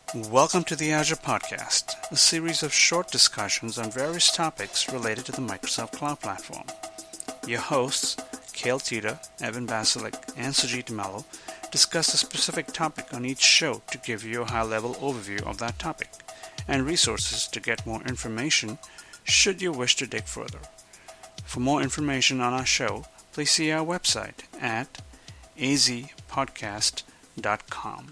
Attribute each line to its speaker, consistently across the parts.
Speaker 1: Welcome to the Azure Podcast, a series of short discussions on various topics related to the Microsoft Cloud Platform. Your hosts, Cale Tita, Evan Basilik, and Sujit Mello, discuss a specific topic on each show to give you a high-level overview of that topic, and resources to get more information should you wish to dig further. For more information on our show, please see our website at azpodcast.com.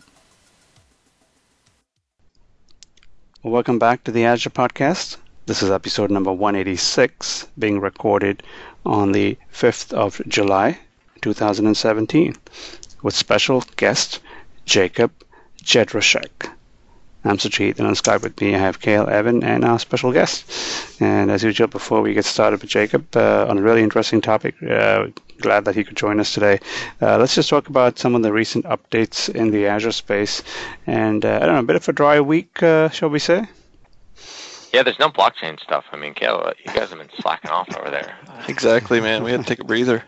Speaker 1: Welcome back to the Azure Podcast. This is episode number 186, being recorded on the 5th of July, 2017, with special guest Jacob Jedrzejczyk. I'm Sujit, and on Skype with me I have Cale, Evan, and our special guest. And as usual, before we get started with Jacob, on a really interesting topic, glad that he could join us today. Let's just talk about some of the recent updates in the Azure space. And I don't know, a bit of a dry week, shall we say?
Speaker 2: Yeah, there's no blockchain stuff. I mean, Cale, you guys have been slacking off over there.
Speaker 3: Exactly, man. We had to take a breather.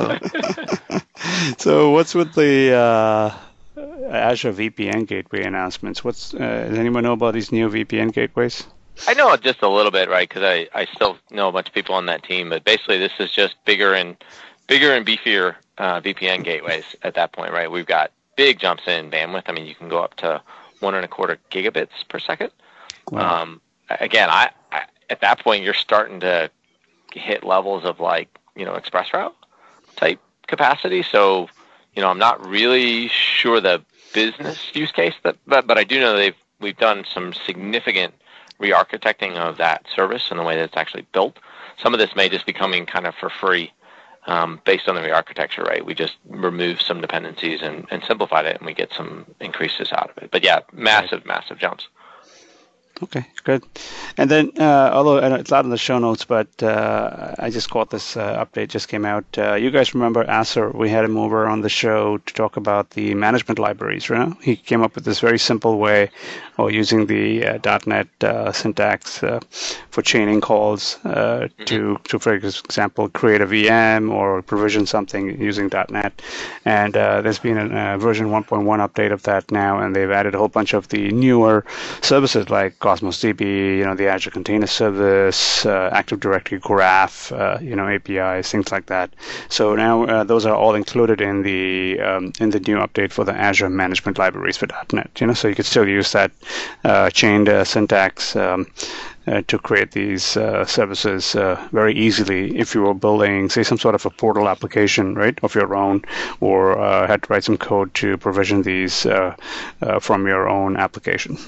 Speaker 1: So what's with the Azure VPN gateway announcements? Does anyone know about these new VPN gateways?
Speaker 2: I know just a little bit, right? Because I still know a bunch of people on that team. But basically, this is just bigger and beefier VPN gateways at that point, right? We've got big jumps in bandwidth. I mean, you can go up to 1.25 gigabits per second. Wow. Again, I at that point, you're starting to hit levels of ExpressRoute type capacity. So, I'm not really sure the business use case, but I do know we've done some significant re-architecting of that service and the way that it's actually built. Some of this may just be coming kind of for free based on the re-architecture, right? We just removed some dependencies and simplified it, and we get some increases out of it. But yeah, massive jumps.
Speaker 1: Okay, good. And then, although it's not in the show notes, but I just caught this update just came out. You guys remember Asser? We had him over on the show to talk about the management libraries, right? He came up with this very simple way of using the .NET syntax for chaining calls to, for example, create a VM or provision something using .NET. And there's been a version 1.1 update of that now, and they've added a whole bunch of the newer services like Cosmos DB, the Azure Container Service, Active Directory Graph, APIs, things like that. So now those are all included in the new update for the Azure Management Libraries for .NET. So you could still use that chained syntax to create these services very easily if you were building, say, some sort of a portal application, right, of your own, or had to write some code to provision these from your own application.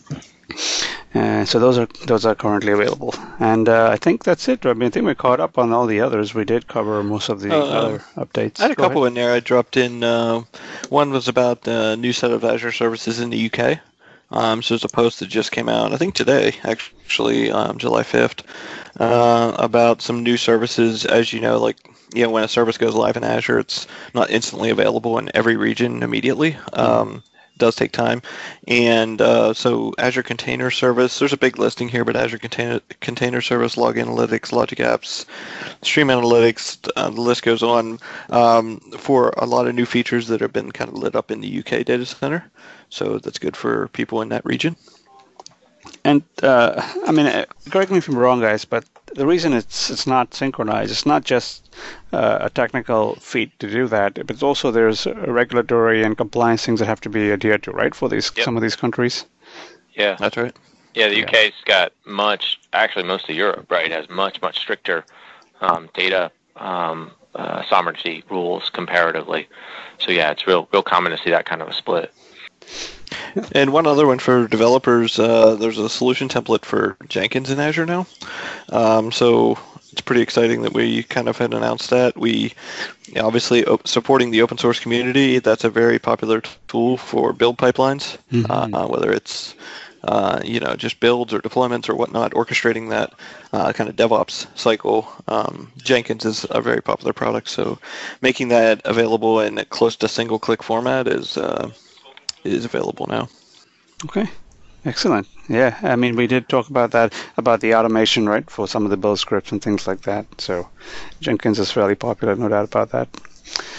Speaker 1: So those are currently available, and I think that's it. I think we caught up on all the others. We did cover most of the other updates.
Speaker 3: I had a couple in there. I dropped in. One was about the new set of Azure services in the UK. So there's a post that just came out, I think today, actually, July 5th, about some new services. As you know, when a service goes live in Azure, it's not instantly available in every region immediately. Does take time, and so Azure Container Service, there's a big listing here, but Azure Container Service, Log Analytics, Logic Apps, Stream Analytics, the list goes on, for a lot of new features that have been kind of lit up in the UK data center, so that's good for people in that region.
Speaker 1: And correct me if I'm wrong, guys, but the reason it's not synchronized, it's not just a technical feat to do that, but it's also there's regulatory and compliance things that have to be adhered to, right, for some of these countries.
Speaker 2: Yeah,
Speaker 3: that's right.
Speaker 2: Yeah, the UK's got most of Europe, right, has much stricter data sovereignty rules comparatively. So yeah, it's real common to see that kind of a split.
Speaker 3: And one other one for developers, there's a solution template for Jenkins in Azure now. So it's pretty exciting that we kind of had announced that. We obviously supporting the open source community, that's a very popular tool for build pipelines, whether it's just builds or deployments or whatnot, orchestrating that kind of DevOps cycle. Jenkins is a very popular product, so making that available in close to single-click format is available now.
Speaker 1: Okay, excellent. Yeah, we did talk about that, about the automation, right, for some of the build scripts and things like that. So Jenkins is fairly popular, no doubt about that.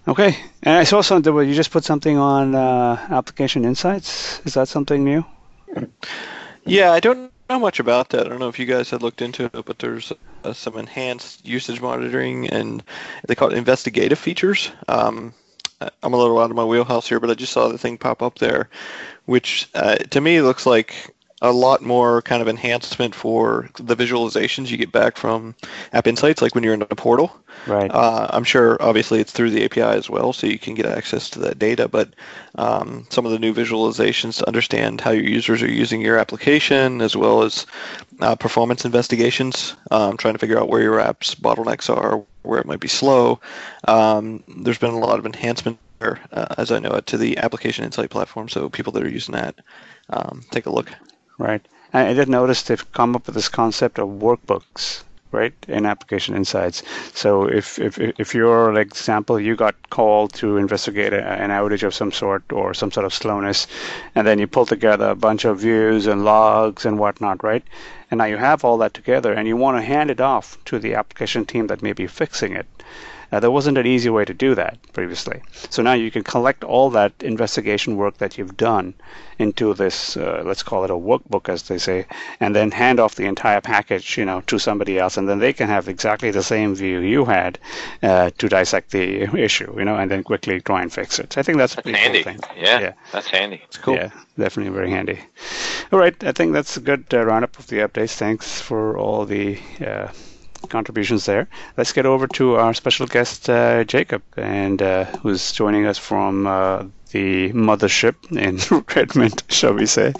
Speaker 1: Okay. And I saw something where you just put something on Application Insights. Is that something new?
Speaker 3: Yeah, I don't know much about that. I don't know if you guys had looked into it, but there's some enhanced usage monitoring and they call it investigative features. I'm a little out of my wheelhouse here, but I just saw the thing pop up there, which to me looks like a lot more kind of enhancement for the visualizations you get back from App Insights, like when you're in a portal.
Speaker 1: Right.
Speaker 3: I'm sure, obviously, it's through the API as well, so you can get access to that data. But some of the new visualizations to understand how your users are using your application, as well as performance investigations, trying to figure out where your app's bottlenecks are, where it might be slow. There's been a lot of enhancement there, as I know it, to the Application Insight platform. So people that are using that, take a look.
Speaker 1: Right. I did notice they've come up with this concept of workbooks, right, in Application Insights. So if you're, like, example, you got called to investigate an outage of some sort or some sort of slowness, and then you pull together a bunch of views and logs and whatnot, right? And now you have all that together, and you want to hand it off to the application team that may be fixing it. There wasn't an easy way to do that previously. So now you can collect all that investigation work that you've done into this, let's call it a workbook, as they say, and then hand off the entire package, to somebody else, and then they can have exactly the same view you had to dissect the issue, and then quickly try and fix it. So I think that's a pretty
Speaker 2: handy.
Speaker 1: cool thing.
Speaker 2: Yeah, that's handy.
Speaker 3: It's cool.
Speaker 1: Yeah, definitely very handy. All right, I think that's a good roundup of the updates. Thanks for all the contributions there. Let's get over to our special guest, Jacob, and who's joining us from the mothership in Redmond, shall we say.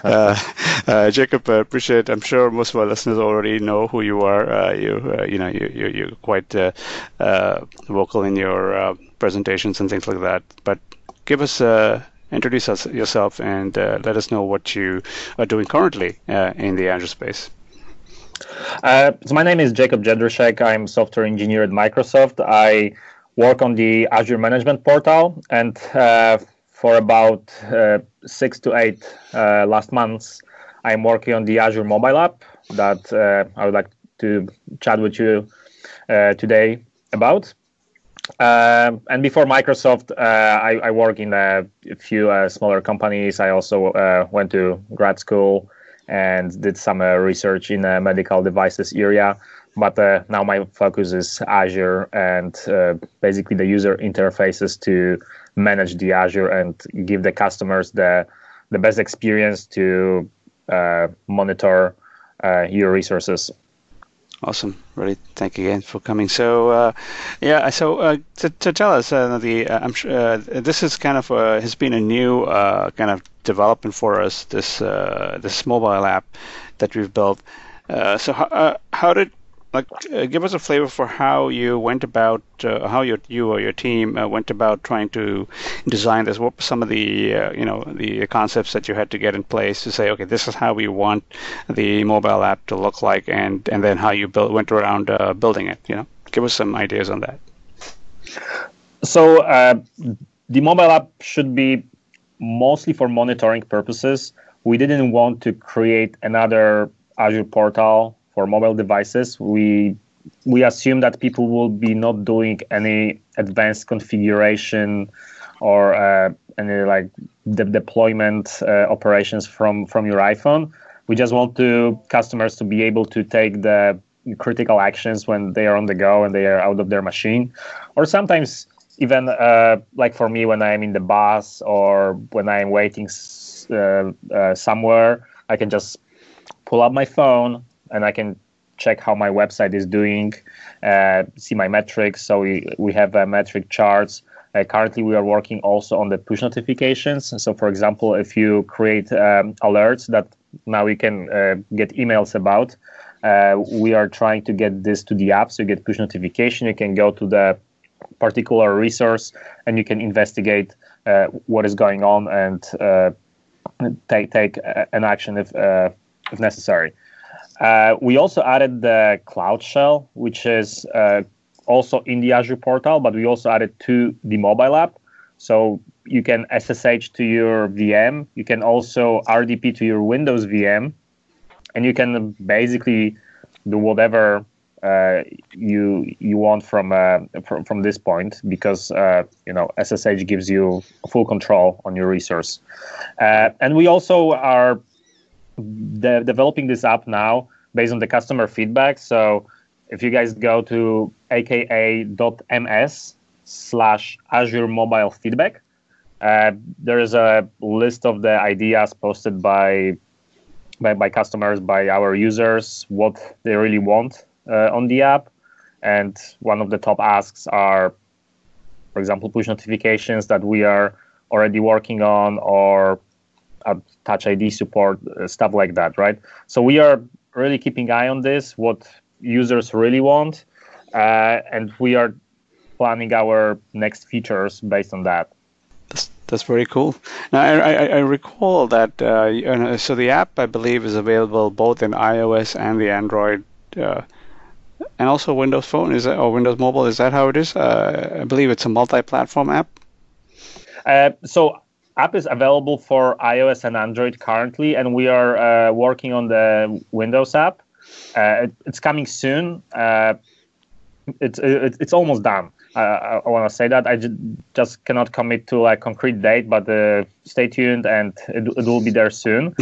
Speaker 1: Jacob, appreciate. I'm sure most of our listeners already know who you are. You're quite vocal in your presentations and things like that. But give us. Introduce yourself and let us know what you are doing currently in the Azure space.
Speaker 4: So my name is Jacob Jedrzejek. I'm software engineer at Microsoft. I work on the Azure Management Portal, and for about 6 to 8 last months, I'm working on the Azure mobile app that I would like to chat with you today about. And before Microsoft, I work in a few smaller companies. I also went to grad school and did some research in the medical devices area. But now my focus is Azure and basically the user interfaces to manage the Azure and give the customers the best experience to monitor your resources.
Speaker 1: Awesome. Really, thank you again for coming. So, to tell us, I'm sure this is kind of has been a new kind of development for us. This mobile app that we've built. So, how did give us a flavor for how you went about, how you or your team went about trying to design this? What were some of the the concepts that you had to get in place to say, okay, this is how we want the mobile app to look like, and then how you went around building it? Give us some ideas on that.
Speaker 4: So the mobile app should be mostly for monitoring purposes. We didn't want to create another Azure portal for mobile devices. We assume that people will be not doing any advanced configuration or any the deployment operations from your iPhone. We just want customers to be able to take the critical actions when they are on the go and they are out of their machine, or sometimes even like for me when I'm in the bus or when I'm waiting somewhere, I can just pull up my phone and I can check how my website is doing, see my metrics. So we have metric charts. Currently, we are working also on the push notifications. So, for example, if you create alerts that now we can get emails about, we are trying to get this to the app. So you get push notification. You can go to the particular resource and you can investigate what is going on and take an action if necessary. We also added the Cloud Shell, which is also in the Azure portal, but we also added to the mobile app. So you can SSH to your VM. You can also RDP to your Windows VM. And you can basically do whatever you want from this point, because SSH gives you full control on your resource. And we also are developing this app now based on the customer feedback. So if you guys go to aka.ms/Azure Mobile Feedback, there is a list of the ideas posted by customers, by our users, what they really want on the app. And one of the top asks are, for example, push notifications that we are already working on, or Touch ID support, stuff like that, right? So we are really keeping eye on this, what users really want, and we are planning our next features based on that.
Speaker 1: That's very cool. Now, I recall that, so the app, I believe, is available both in iOS and the Android, and also Windows Phone, or Windows Mobile. Is that how it is? I believe it's a multi-platform app.
Speaker 4: So app is available for iOS and Android currently, and we are working on the Windows app. It's coming soon. It's almost done. I want to say that. I just cannot commit to a concrete date, but stay tuned, and it will be there soon.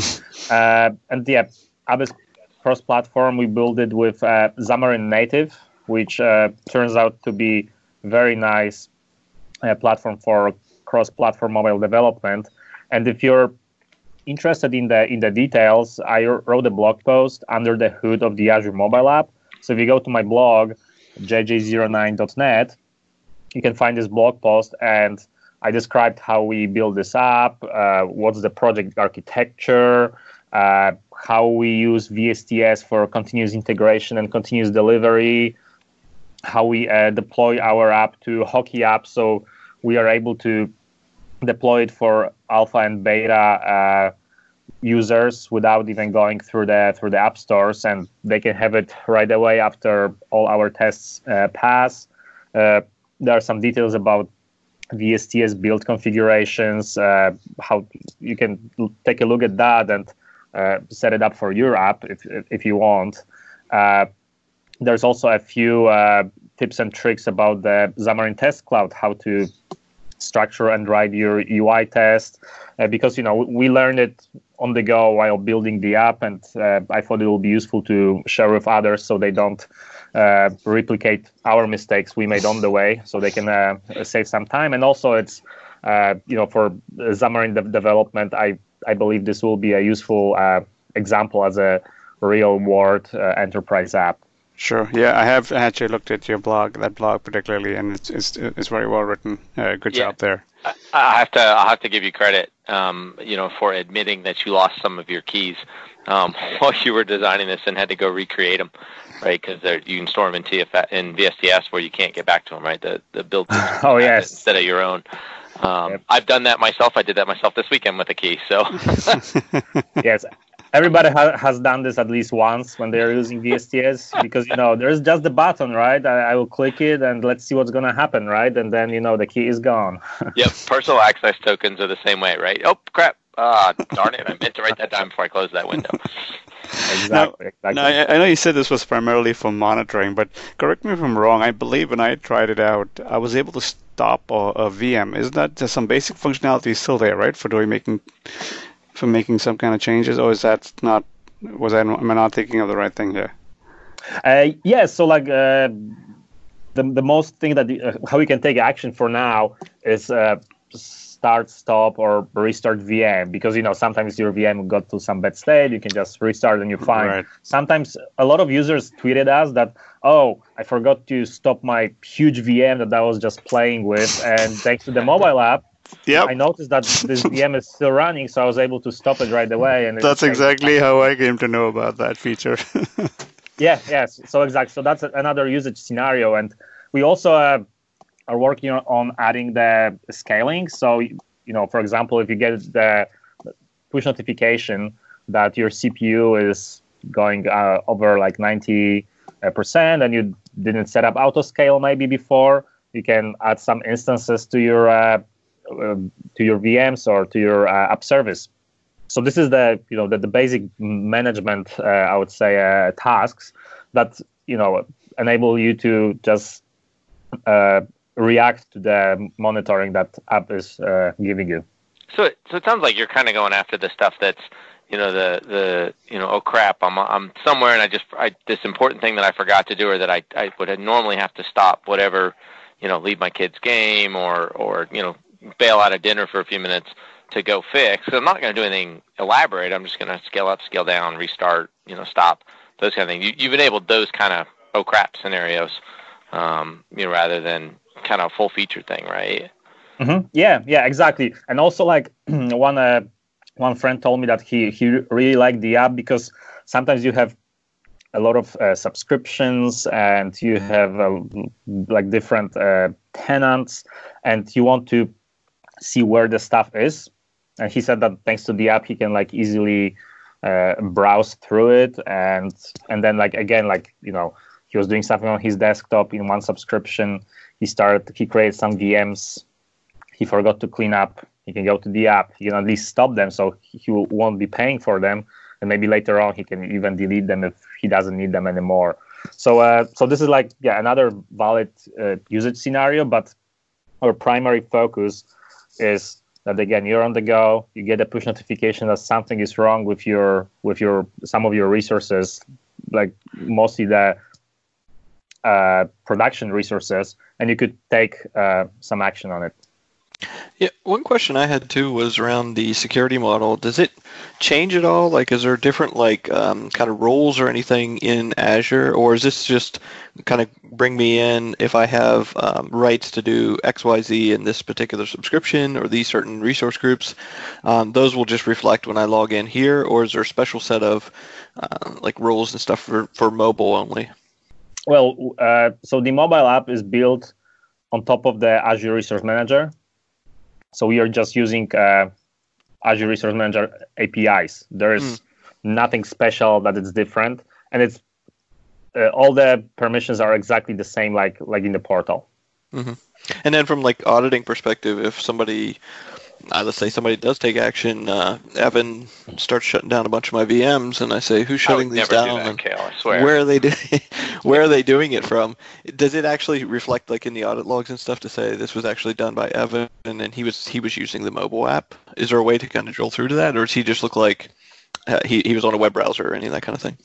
Speaker 4: And yeah, app is cross-platform. We built it with Xamarin Native, which turns out to be very nice platform for cross-platform mobile development. And if you're interested in the details, I wrote a blog post under the hood of the Azure mobile app. So if you go to my blog, jj09.net, you can find this blog post, and I described how we build this app, what's the project architecture, how we use VSTS for continuous integration and continuous delivery, how we deploy our app to Hockey app, so we are able to deploy it for alpha and beta users without even going through the app stores, and they can have it right away after all our tests pass. There are some details about VSTS build configurations, how you can take a look at that and set it up for your app if you want. There's also a few tips and tricks about the Xamarin Test Cloud, how to structure and write your UI test, because we learned it on the go while building the app, and I thought it will be useful to share with others so they don't replicate our mistakes we made on the way, so they can save some time. And also it's for Xamarin development, I believe this will be a useful example as a real world enterprise app.
Speaker 1: Sure. Yeah, I have actually looked at your blog, that blog particularly, and it's very well written. Good job there.
Speaker 2: I'll have to give you credit, for admitting that you lost some of your keys while you were designing this and had to go recreate them, right? Because you can store them in VSTS where you can't get back to them, right? The build
Speaker 4: oh yes,
Speaker 2: instead of your own. Yep. I've done that myself. I did that myself this weekend with a key. So
Speaker 4: yes. Everybody has done this at least once when they're using VSTS, because there's just the button, right? I will click it and let's see what's gonna happen, right? And then the key is gone.
Speaker 2: Yep, personal access tokens are the same way, right? Oh crap! Darn it! I meant to write that down before I closed that window.
Speaker 4: Exactly.
Speaker 1: Now, I know you said this was primarily for monitoring, but correct me if I'm wrong. I believe when I tried it out, I was able to stop a VM. Isn't that just some basic functionality still there, right? For making some kind of changes, or is that not? Am I not thinking of the right thing here?
Speaker 4: Yes. So the most thing that how you can take action for now is start, stop, or restart VM, because sometimes your VM got to some bad state. You can just restart and you're fine. Right. Sometimes a lot of users tweeted us that, oh, I forgot to stop my huge VM that I was just playing with, and thanks to the mobile app, yep, I noticed that this VM is still running, so I was able to stop it right away. And
Speaker 1: that's exactly how I came to know about that feature.
Speaker 4: Yes. So exactly. So that's another usage scenario, and we also are working on adding the scaling. So for example, if you get the push notification that your CPU is going over like 90%, and you didn't set up auto scale maybe before, you can add some instances to your VMs or to your app service. So this is the basic management, I would say, tasks that enable you to just react to the monitoring that app is giving you.
Speaker 2: So it sounds like you're kind of going after the stuff that's, oh crap, I'm somewhere and this important thing that I forgot to do, or that I would normally have to stop whatever, leave my kid's game or bail out of dinner for a few minutes to go fix. So I'm not going to do anything elaborate. I'm just going to scale up, scale down, restart, stop, those kind of things. You've enabled those kind of oh crap scenarios, rather than kind of full feature thing, right?
Speaker 4: Mm-hmm. Yeah, exactly. And also, like one friend told me that he really liked the app because sometimes you have a lot of subscriptions and you have like different tenants, and you want to see where the stuff is. And he said that thanks to the app, he can like easily browse through it, and then like again, like he was doing something on his desktop in one subscription. He created some VMs. He forgot to clean up. He can go to the app. He can at least stop them, so he won't be paying for them. And maybe later on he can even delete them if he doesn't need them anymore. So this is like another valid usage scenario. But our primary focus is that again, you're on the go. You get a push notification that something is wrong with some of your resources, like mostly the production resources, and you could take some action on it.
Speaker 3: Yeah, one question I had too was around the security model. Does it change at all? Like, is there different kind of roles or anything in Azure, or is this just kind of bring me in if I have rights to do X, Y, Z in this particular subscription or these certain resource groups? Those will just reflect when I log in here, or is there a special set of like roles and stuff for mobile only?
Speaker 4: Well, so the mobile app is built on top of the Azure Resource Manager. So we are just using Azure Resource Manager APIs. There is nothing special that it's different, and it's all the permissions are exactly the same, like in the portal.
Speaker 3: Mm-hmm. And then from like auditing perspective, if somebody, let's say somebody does take action, Evan starts shutting down a bunch of my VMs, and I say, who's shutting these down?
Speaker 2: Do that, Kale, I swear.
Speaker 3: Where are they doing it from? Does it actually reflect like in the audit logs and stuff to say this was actually done by Evan and he was using the mobile app? Is there a way to kind of drill through to that, or does he just look like he was on a web browser or any of that kind of thing?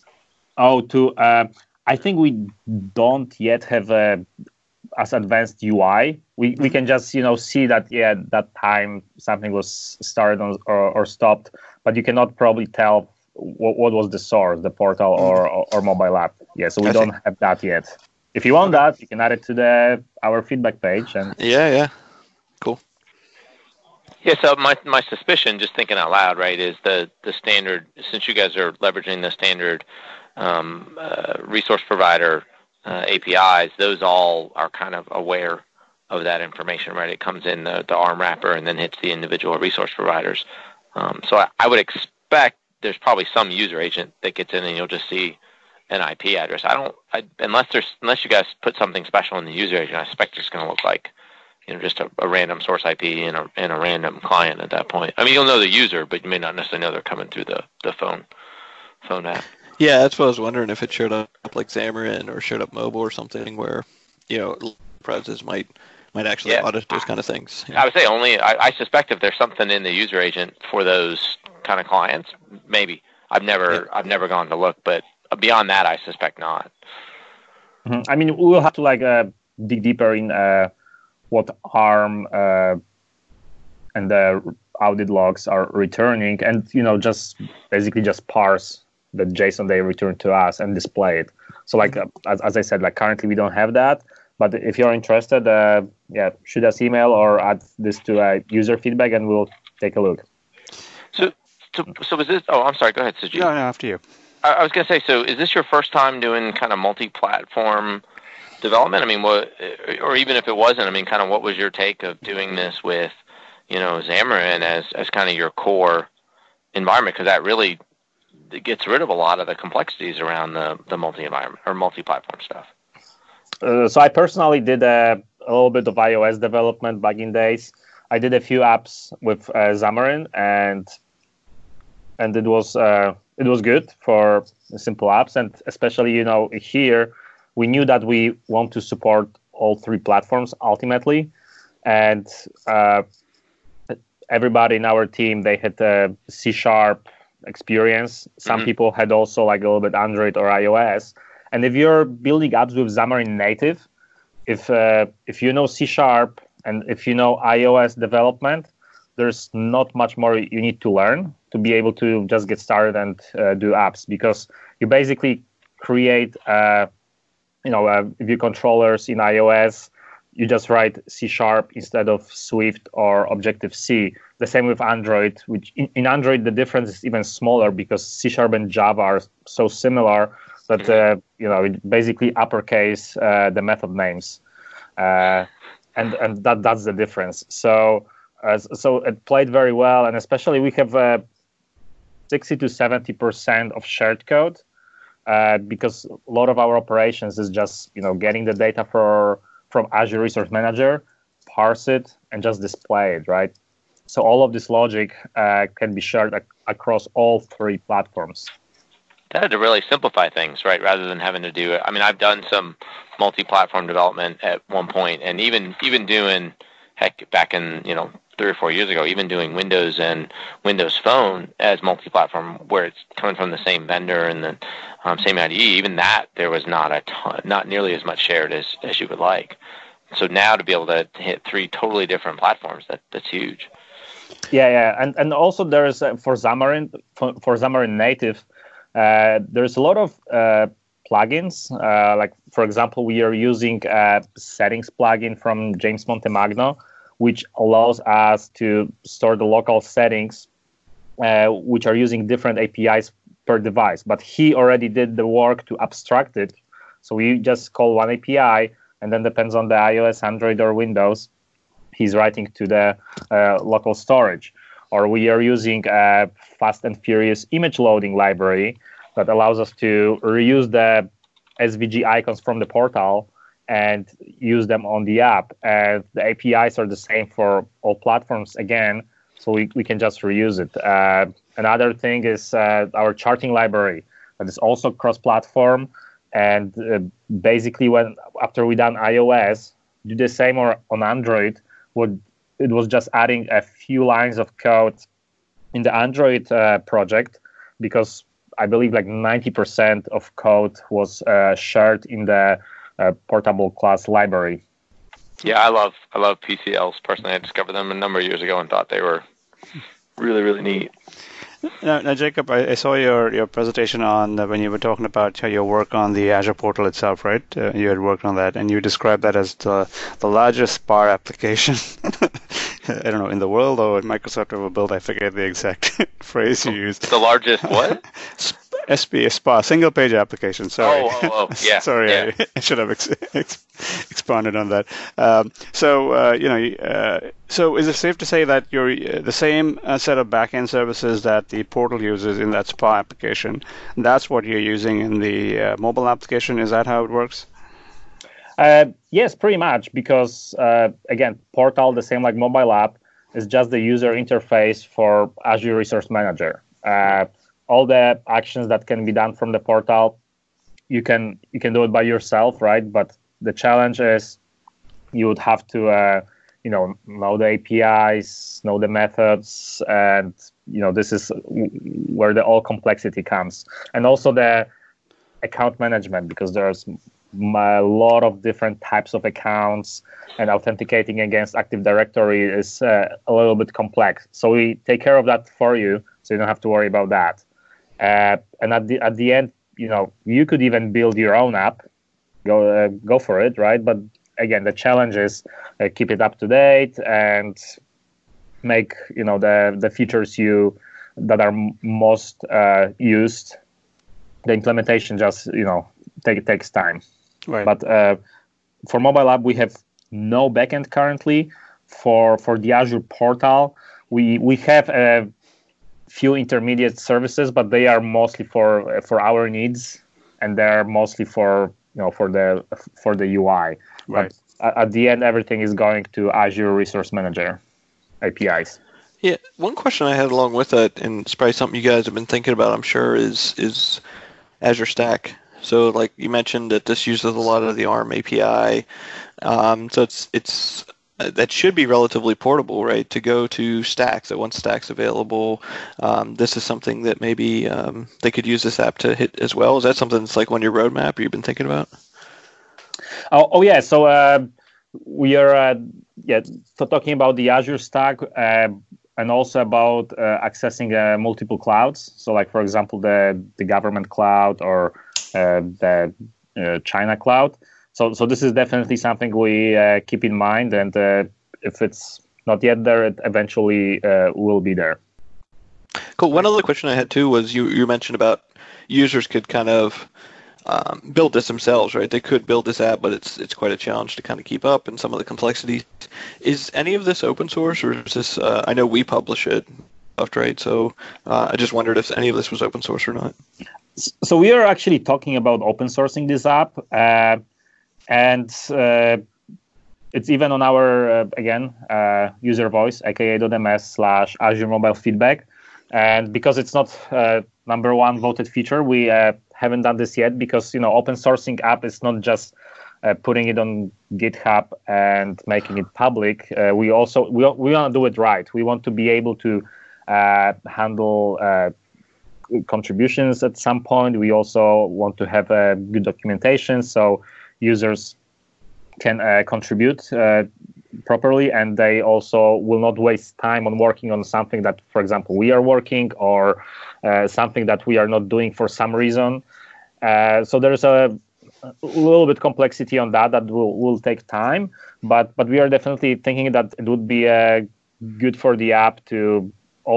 Speaker 4: I think we don't yet have as advanced UI. We can just see that that time something was started or stopped, but you cannot probably tell what was the source, the portal or mobile app. Yeah, so we don't have that yet. If you want that, you can add it to our feedback page. And
Speaker 3: yeah, cool.
Speaker 2: Yeah, so my suspicion, just thinking out loud, right, is the standard. Since you guys are leveraging the standard resource provider APIs, those all are kind of aware of that information, right? It comes in the ARM wrapper and then hits the individual resource providers. So I would expect there's probably some user agent that gets in and you'll just see an IP address. Unless you guys put something special in the user agent, I expect it's going to look like just a random source IP and a random client at that point. I mean, you'll know the user, but you may not necessarily know they're coming through the phone app.
Speaker 3: Yeah, that's what I was wondering, if it showed up like Xamarin or showed up mobile or something where, enterprises might actually audit those kind of things.
Speaker 2: I would say I suspect if there's something in the user agent for those kind of clients, maybe. I've never gone to look, but beyond that, I suspect not.
Speaker 4: Mm-hmm. I mean, we'll have to dig deeper in what ARM and the audit logs are returning, and just basically just parse the JSON they return to us and display it. So as I said, currently we don't have that, but if you're interested, shoot us email or add this to user feedback and we'll take a look.
Speaker 2: So is this? Oh, I'm sorry. Go ahead, Sujit.
Speaker 1: No, after you.
Speaker 2: I was going to say. So, is this your first time doing kind of multi-platform development? I mean, or even if it wasn't, I mean, kind of what was your take of doing this with, Xamarin as kind of your core environment? Because that really gets rid of a lot of the complexities around the multi-environment or multi-platform stuff.
Speaker 4: So I personally did a little bit of iOS development back in days. I did a few apps with Xamarin, and it was good for simple apps, and especially here we knew that we want to support all three platforms ultimately, and everybody in our team, they had a C# experience. Some people had also like a little bit Android or iOS. And if you're building apps with Xamarin Native, if you know C# and if you know iOS development, there's not much more you need to learn to be able to just get started and do apps, because you basically create view controllers in iOS. You just write C# instead of Swift or Objective-C. The same with Android, which in Android the difference is even smaller because C# and Java are so similar that it basically uppercase the method names, and that's the difference. So it played very well, and especially we have 60 to 70% of shared code, because a lot of our operations is just getting the data from Azure Resource Manager, parse it, and just display it, right? So all of this logic can be shared across all three platforms.
Speaker 2: That had to really simplify things, right? Rather than having to do it. I mean, I've done some multi-platform development at one point, and even doing, back in 3 or 4 years ago, even doing Windows and Windows Phone as multi-platform, where it's coming from the same vendor and the same IDE. Even that, there was not nearly as much shared as you would like. So now to be able to hit 3 totally different platforms, that's huge.
Speaker 4: Yeah, and also there is for Xamarin Native, there's a lot of plugins. Like for example, we are using a settings plugin from James Montemagno, which allows us to store the local settings, which are using different APIs per device. But he already did the work to abstract it. So we just call one API, and then depends on the iOS, Android, or Windows, he's writing to the local storage. Or we are using a fast and furious image loading library that allows us to reuse the SVG icons from the portal and use them on the app. And the APIs are the same for all platforms again, so we can just reuse it. Another thing is our charting library that is also cross-platform. And basically, after we done iOS, do the same on Android. It was just adding a few lines of code in the Android project, because I believe like 90% of code was shared in the portable class library.
Speaker 2: Yeah, I love PCLs. Personally, I discovered them a number of years ago and thought they were really, really neat.
Speaker 1: Now, Jacob, I saw your presentation on when you were talking about your work on the Azure portal itself, right? You had worked on that, and you described that as the largest SPA application, I don't know, in the world or at Microsoft ever built. I forget the exact phrase you used.
Speaker 2: The largest what?
Speaker 1: SPA, single page application. Sorry.
Speaker 2: Oh, yeah.
Speaker 1: Sorry, yeah. I should have expanded on that. So is it safe to say that you're the same set of backend services that the portal uses in that SPA application? That's what you're using in the mobile application. Is that how it works?
Speaker 4: Yes, pretty much. Because again, portal, the same like mobile app, is just the user interface for Azure Resource Manager. All the actions that can be done from the portal, you can do it by yourself, right? But the challenge is you would have to know the APIs, know the methods, and this is where the all complexity comes. And also the account management, because there's a lot of different types of accounts, and authenticating against Active Directory is a little bit complex. So we take care of that for you, so you don't have to worry about that. And at the end, you could even build your own app. Go for it, right? But again, the challenge is keep it up to date and make the features that are most used. The implementation just takes time.
Speaker 1: Right.
Speaker 4: But for mobile app, we have no backend currently. For the Azure portal, we have a few intermediate services, but they are mostly for our needs, and they're mostly for the UI.
Speaker 1: Right.
Speaker 4: But at the end, everything is going to Azure Resource Manager APIs.
Speaker 3: Yeah, one question I had along with that, and it's probably something you guys have been thinking about, I'm sure, is Azure Stack. So like you mentioned that this uses a lot of the ARM API. So it's that should be relatively portable, right? To go to Stacks, that once Stacks available, this is something that maybe they could use this app to hit as well. Is that something that's like on your roadmap or you've been thinking about?
Speaker 4: Oh yeah. So we are talking about the Azure Stack and also about accessing multiple clouds. So like for example, the government cloud or the China cloud. So this is definitely something we keep in mind, and if it's not yet there, it eventually will be there.
Speaker 3: Cool. One other question I had too was you mentioned about users could kind of build this themselves, right? They could build this app, but it's quite a challenge to kind of keep up and some of the complexities. Is any of this open source, or is this? I know we publish it, right? So I just wondered if any of this was open source or not.
Speaker 4: So we are actually talking about open sourcing this app. And it's even on our, user voice, aka.ms/Azure Mobile Feedback. And because it's not number one voted feature, we haven't done this yet because, open sourcing app is not just putting it on GitHub and making it public. We want to do it right. We want to be able to handle contributions at some point. We also want to have good documentation so users can contribute properly, and they also will not waste time on working on something that, for example, we are working or something that we are not doing for some reason. So there's a little bit complexity on that will take time, but we are definitely thinking that it would be good for the app to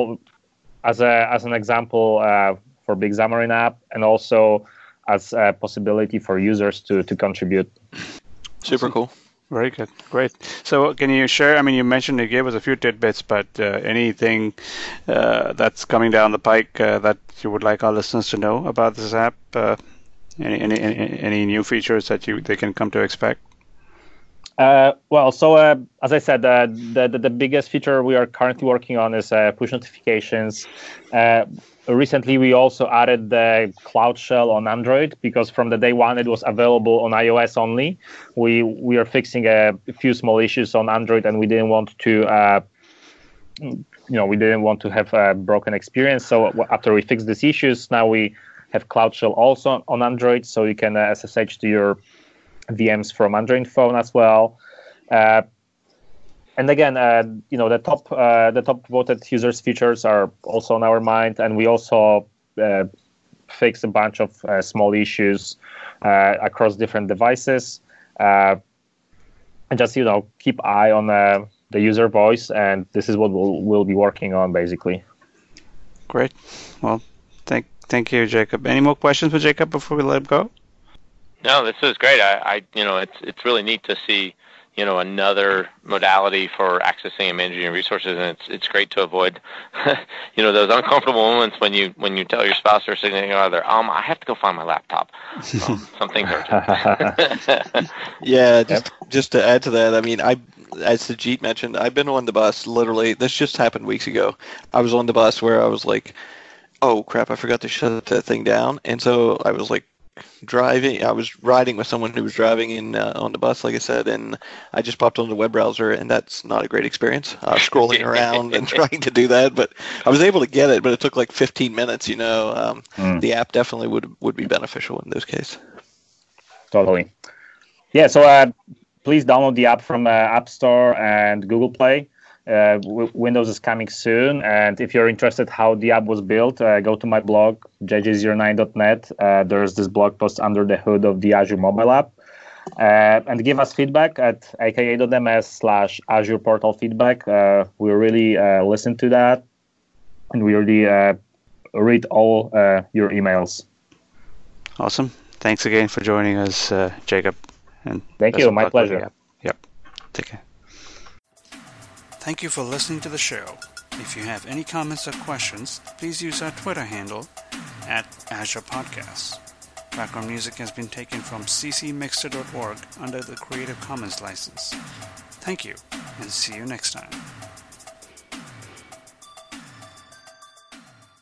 Speaker 4: as an example for Big Xamarin app, and also as a possibility for users to contribute.
Speaker 3: Super cool.
Speaker 1: Very good. Great. So can you share, you mentioned you gave us a few tidbits, but anything that's coming down the pike that you would like our listeners to know about this app? Any new features that they can come to expect?
Speaker 4: As I said, the biggest feature we are currently working on is push notifications. Recently, we also added the Cloud Shell on Android because from the day one it was available on iOS only. We are fixing a few small issues on Android, and we didn't want to, have a broken experience. So after we fix these issues, now we have Cloud Shell also on Android, so you can SSH to your VMs from Android phone as well. And again, the top voted users features are also on our mind, and we also fix a bunch of small issues across different devices. And just keep eye on the user voice, and this is what we'll be working on basically.
Speaker 1: Great. Well, thank you, Jacob. Any more questions for Jacob before we let him go?
Speaker 2: No, this is great. It's really neat to see, another modality for accessing and managing your resources, and it's great to avoid, those uncomfortable moments when you tell your spouse or significant other, I have to go find my laptop. Something urgent.
Speaker 3: Yeah, just to add to that, as Sajid mentioned, I've been on the bus. Literally, this just happened weeks ago. I was on the bus where I was like, "Oh crap! I forgot to shut that thing down," and so I was like. I was riding with someone who was driving in on the bus, like I said, and I just popped on the web browser, and that's not a great experience. Scrolling around and trying to do that, but I was able to get it, but it took like 15 minutes. The app definitely would be beneficial in those cases.
Speaker 4: Totally. Yeah. So please download the app from App Store and Google Play. Windows is coming soon, and if you're interested how the app was built, go to my blog, jj09.net. There's this blog post under the hood of the Azure mobile app, and give us feedback at aka.ms/Azure Portal Feedback. We really listen to that, and we really read all your emails.
Speaker 1: Awesome. Thanks again for joining us, Jacob. And
Speaker 4: thank you. My pleasure.
Speaker 1: Yep. Take care. Thank you for listening to the show. If you have any comments or questions, please use our Twitter handle @AzurePodcasts. Background music has been taken from ccmixter.org under the Creative Commons license. Thank you, and see you next time.